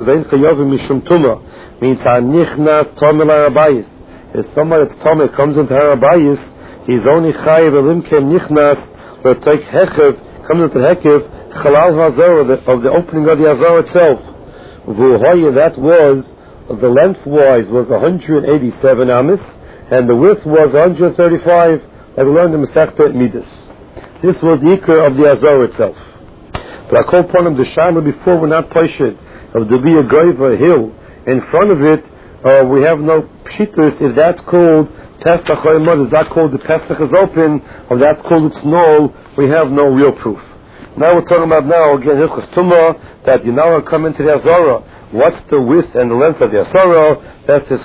Zayn Chayovim Mishum Tuma means Hanichnas Tomel Harabayis. If somebody that's Tomel comes into Harabayis, he's only Chayiv Elimkem Nichnas L'Toik Hechev, comes into Hechev Chalal Hazor of the opening of the Hazor itself. Vuhoya, that was, the lengthwise was 187 amis, and the width was 135, like we learned in Masechta Midas. This was the Iker of the Hazor itself. But I call upon him the Shama before we're not Paishid, of the be a Goiva hill in front of it, we have no Pshitus. If that's called Pesach or is that called the Pesach is open, or that's called it's null, we have no real proof. Now we're talking about now again Hilchos Tumah, that you now come into the Azara. What's the width and the length of the Azara? That's this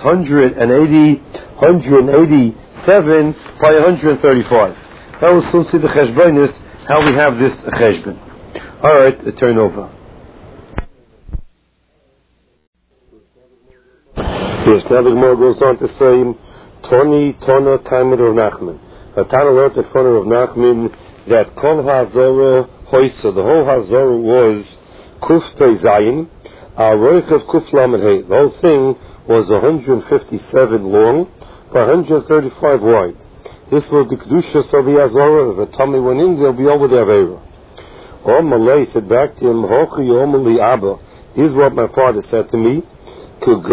187 by 135. Now we'll soon see the Cheshbonis, how we have this Cheshbon. Alright, turn over. Yes, now the Gemara goes on to say, Tona Talmid Rav Nachman. A Tana learned in front of Rav Nachman that Kol HaZorah Hoysa, the whole HaZorah was Kuf Pei Zayin, Roich of Kuf Lamed Hey. The whole thing was 157 long by 135 wide. This was the Kedushas of the HaZorah. If a Tommy went in, they'll be over the Aveira. Malay said back to him, Hochi Omali Abba. Here's what my father said to me. Is this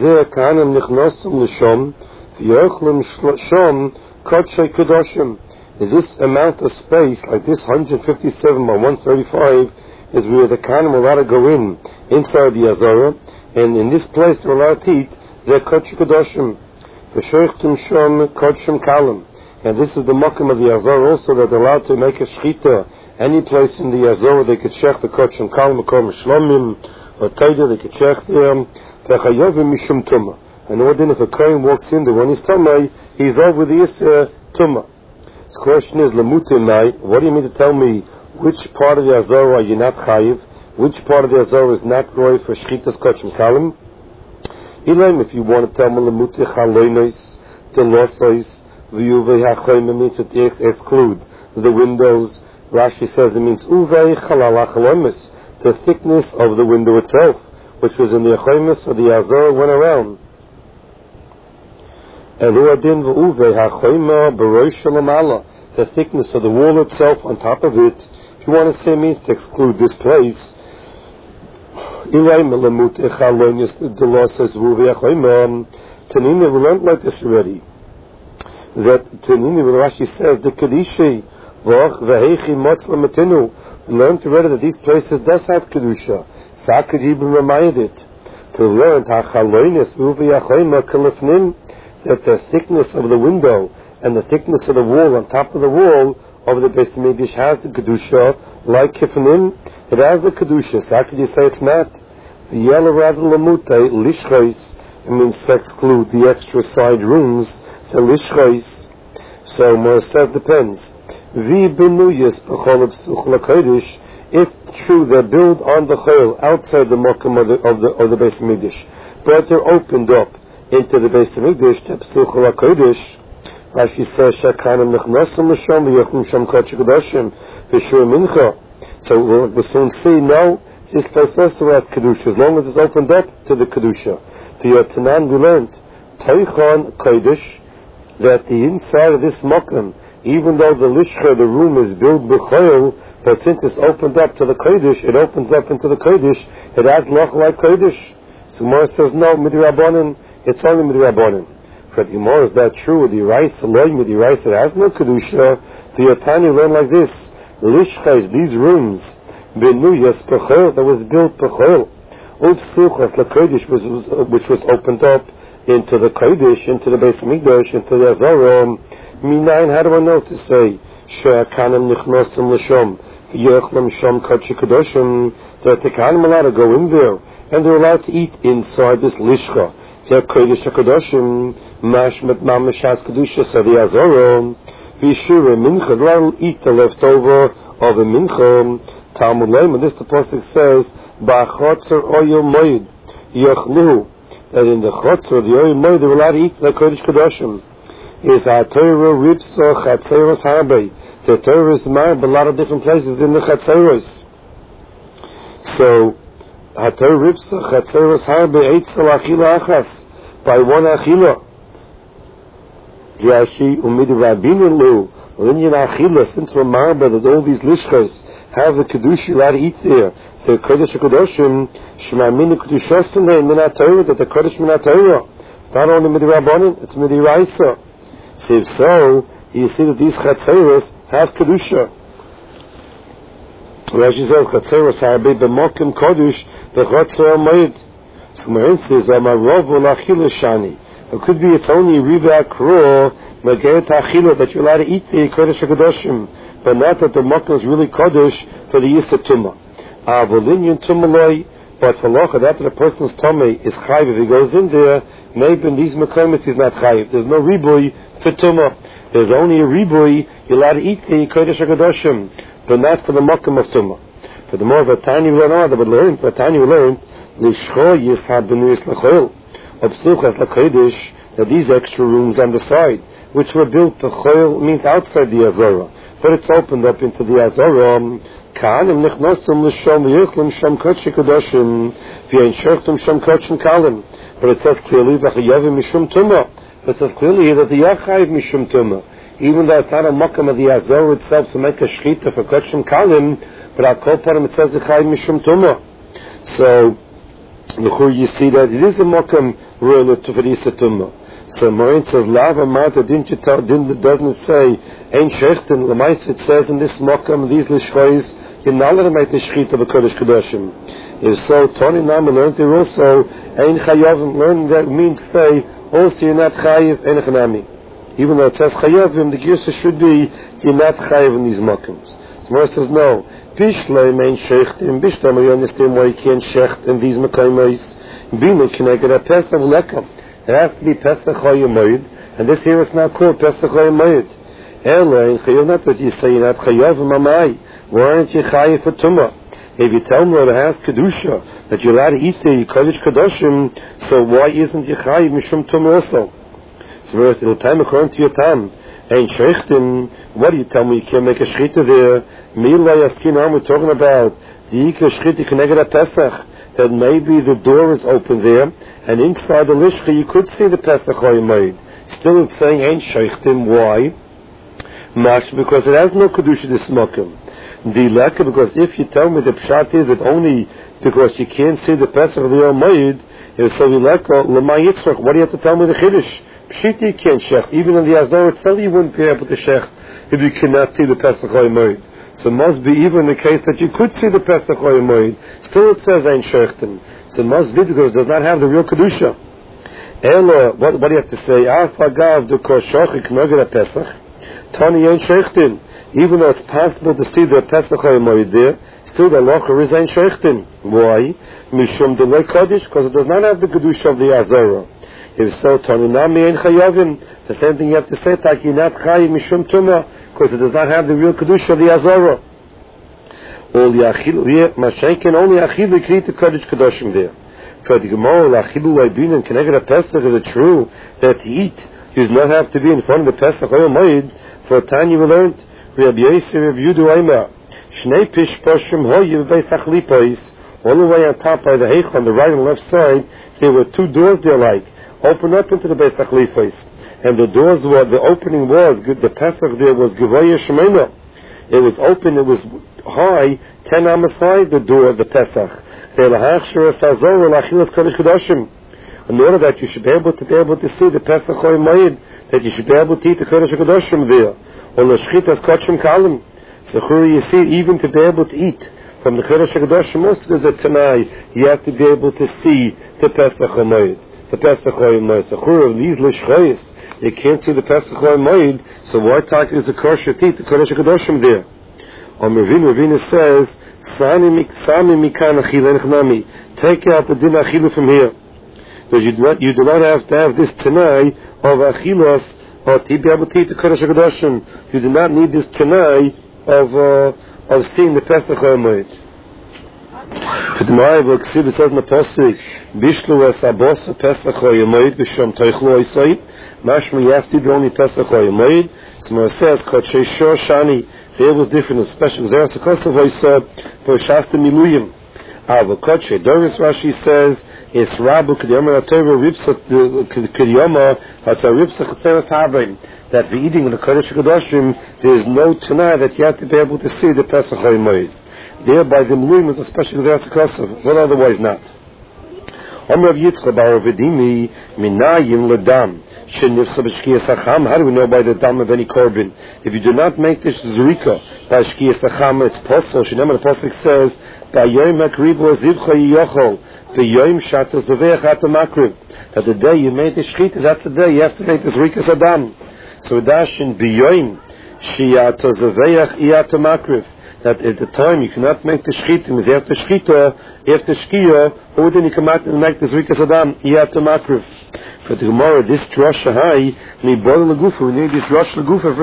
amount of space, like this 157 by 135, is where the Kanim are allowed to go inside the Azara, and in this place they're allowed to eat their Kodesh Kedoshim, V'shoichtum Shom Kodshim Kalim. And this is the Mokim of the Azara also, that they're allowed to make a Shechita any place in the Azara. They could shech the Kodshim Kalim, Makom Shlomim, or Taida, they could shech them. And then if a Kohen walks in there when he's Tumah, he's over the Yisra Tumah. The question is, Lamutimai, what do you mean to tell me which part of the Azara are you not Chayiv, which part of the Azara is not Roy for Shchitas Kodshim Kalim? Elaim, if you want to tell me Lamuti Chaloinos, Delosois, V'yuvei HaChoyim, means it exclude the windows. Rashi says it means Uvei Chalal HaChaloimis, the thickness of the window itself, which was in the Achoimus, so the Azara went around. And Uadin v'uvei ha'choima b'roish shalamala, the thickness of the wall itself on top of it. If you want to say it means to exclude this place. Ilay melamut echalonius, the law says v'uvei ha'choima. Tanina, we learned like this already. That Tanina, Rashi says, the Kaddishi, v'ach v'heichi motzla matinu. We learned already that these places does have Kedusha. So could you even remind it to learn that the thickness of the window and the thickness of the wall on top of the wall of the Beis Mikdash has the Kedusha, like Kifnim, it has the Kedusha. So how could you say it's not? The yellow rather lamute, lishchais, it means to exclude the extra side rooms, the lishchais. So Mor says depends. Vi benuyas b'chol psuch l'kodesh. If true, they're built on the chayil outside the mokum of the Beis Mikdash, but they're opened up into the Beis Mikdash, the Psuch HaKodesh. Rashi says Shakanim Nechnasim L'Sham V'Yachlim Sham Kodesh Kedoshim V'Shur Mincha. So we'll soon see. No, this place also has kedusha, as long as it's opened up to the kedusha. The Yotanan we learned Teichon Kodesh, that the inside of this mokum, even though the lishcha, the room, is built b'chayil, but since it's opened up to the kodesh, it opens up into the kodesh. It has loch like kodesh. So Gemara says no, midrabanan. It's only midrabanan. For the Gemara, is that true? With the rice, with the rice, it has no kedusha. The Yotani learned like this: lishcha is these rooms, benuyas b'chayil, that was built b'chayil. Upsuchas l'kodesh, which was opened up into the kodesh, into the Beis Mikdash, into the Azara. Minayin, how do I know to say she'akanim nichnosim l'shom yechlam shom kodesh kedoshim, that the kanim are allowed to go in there and they're allowed to eat inside this lishcha. They're kodesh kedoshim mashmet mamashas kedusha so the Azara v'shure mincha, they're allowed to eat the leftover of a mincha. Talmud Leiman, this the pasuk says ba'chotzer oyel moed yachlu, that in the chotzer, the oyel moed, they're allowed to eat the kodesh kedoshim. Is HaTorah Ripsa Chatzeros Harbe. The Torah is married, but a lot of different places in the Chatzeros. So, Hator Ripsa, Chatzeros Harbe, Eitzel Achila Achas, by one Achila. Yashi, Umid Rabinin Lu, Linyan Achila, since we're marba that all these Lishchos have the Kedusha allowed to eat there, the Kodesh HaKadoshim, Shema Min Kedushostin, and Minat Torah, that the Kodesh Minat Torah. It's not only Midi Rabbanin, it's Midi Raisa. So if so, you see that these Chatzeros have Kedusha. Rashi says, Chatzeros Harbe B'mokim Kodesh B'chotzer Moed. So Marin says, Amarov L'achila Shani. It could be it's only Riba Akro, Mageret Achila, that you're allowed to eat the Kodesh HaKadoshim, but not that the Mokim is really Kodesh for the Yisa Tumah. Avolinian Tumaloi, but for Locha, after the person's tummy is Chayiv, if he goes in there, maybe in these Mekomis he's not Chayiv. There's no Ribui for Tumah. There's only a Ribui, you're allowed to eat the Kodesh HaKadoshim, but not for the Mokim of Tumah. For the more Vatani we learned, Lishcho Yishad B'nuyis L'choil, of Psuchas L'kodesh, that these extra rooms on the side, which were built, the Choil means outside the Azorah, but it's opened up into the Azorah. Ka'anim nichnosum l'shom v'yichlim shom kodshei kadoshim v'yein shechtum shom kodshim kalim. But it says clearly v'chayavim mishum tumah. It says clearly here that the yachayiv mishum tumah. Even though it's not a makam of the Azorah itself to make a shechita for kodshim kalim, but al kol param it says yachayiv mishum tumah. So, you see that it is a makam really to v'risa tumah. So Marin says, Lava Mata, doesn't it say, Ein Shechten, Lamais, it says in this Mokam, these Lishchois, you're not allowed to make the Shechita of Kodesh Kedoshim. If so, Tony Nama learned there also, Ein Chayavim, learning that means say, also you're not Chayiv, Ein Chanami. Even though it says Chayavim, the Girsa should be, you're not Chayiv in these Mokams. So Marin says, no, Bishleim Ein Shechten, Bishleim, you understand why you can't Shecht in these Mokamos. Bina Kineged Pesach Lekam. It has to be Pesach Chayav, and this here is now called Pesach Chayav. Ela in Chayav, not that you say you're not Chayav Mamai. Why aren't you Chayav for Tumah? If you tell me that it has Kedusha, that you're allowed to eat the Kodesh Kedoshim, so why isn't you Chayav Mishum Tumah also? So verse, it'll time according to your time. Ein Shechtim, what do you tell me? You can't make a Shechita there. Mila Yaskin, we're talking about the Yikra Shechita Keneged Pesach. That maybe the door is open there, and inside the Lishcha you could see the Pesach Chayav. Still it's saying Ein Sheichtim. Why? Mash, because it has no Kedusha this Mokim. The Leka, because if you tell me the Pshat is that only because you can't see the Pesach of the Yomayid, if so the Leka, Lama Yitzchak, what do you have to tell me the Chiddush? Pshita you can't Shech. Even in the Azor itself you wouldn't be able to Shech if you cannot see the Pesach Chayav. So it must be even the case that you could see the Pesach Chayav. Still it says Ein Shechten. So it must be because it does not have the real Kedusha. Ela, what do you have to say? Afagav du koshochik noged Pesach. Tani Ein Shechten. Even though it's possible to see the Pesach Chayav there, still the Locher is Ein Shechten. Why? Mishum delay Kodesh, because it does not have the Kedusha of the Azorah. If so, Tani Nami Ein Chayavim. The same thing you have to say, Taki not Chayiv Mishum Tumah, because it does not have the real Kedusha of the Azorah. All the Achilu, Mashenkin, only Achilu create the Kodesh Kedoshim there. For the Gemara, Achilu Leibin, Keneged Pesach, is it true that to eat, you do not have to be in front of the Pesach or Moed? For a time you learned, Rabbi Yosef, Rabbi Yudu Eimer, Shnei Pish Poshim Hoyev Beisach Lipois, all the way on top by the Heichel, on the right and left side, there were two doors there like, open up into the Beisach Lipois. And the doors were, the opening was, the Pesach there was Gevaya Shemena. It was open, it was high, 10 amas high, the door of the Pesach. In order that you should be able to see the Pesach Chayav, that you should be able to eat the Kodesh HaKadoshim there. Or L'shchitas Kodshim Kalim. So you see, even to be able to eat from the Kodesh HaKadoshim, most there's a Tanai, you have to be able to see the Pesach Chayav. The Pesach Chayav. So these L'shchais, you can't see the Pesach Chayav, so why talk is a kosher to eat the Kodesh HaKadoshim there? Ravina says, take out the din achilu from here. Because you do not have to have this tanai of achilos or to be able to eat the Kodesh HaKadoshim. You do not need this tanai of seeing the Pesach Chayav. For the Ma'av, Ksiv says in the Pasuk, Bishlu es abos Pesach Chayav b'sham teichlu oisai. Mashma, you have to eat the only Pesach Chayav. So it says, Kodshei Shor Shani. There was different, especially there was a cost of voice for Shasta Miluyim. Avokoche Doris Rashi says it's Rabu Kediyama Torah Ripsa Kediyama Hatsa Ripsa Cheseres Havim, that the eating of the Kodesh Kodashim there is no Tanai that you have to be able to see the Pesach HaYomoid. Thereby the Mluim is a special Xeras Kosev, but otherwise not. Amr of Yitzchak Bar Avedimi Minayim Ledam Shenifsa B'Shkiyas Hacham. How do we know by the dam of any korban? If you do not make this zrika by Shkiyas Hacham, it's possible. Shenema the pasuk says, "B'Yom Hakrivu Zivcha Yiyochol V'Yom Shata Zavech Ata Makriv." That the day you made the shchita, that's the day you have to make the zrika Sadam. So dashin B'Yom Shiyata Zavech Iyata Makriv. That at the time you cannot make the shchita, means after shchita, after shkiya, or then you come out and make the zrika Sadam Iyata Makriv. For the Gemara, this drasha high, we need this drasha lagufa for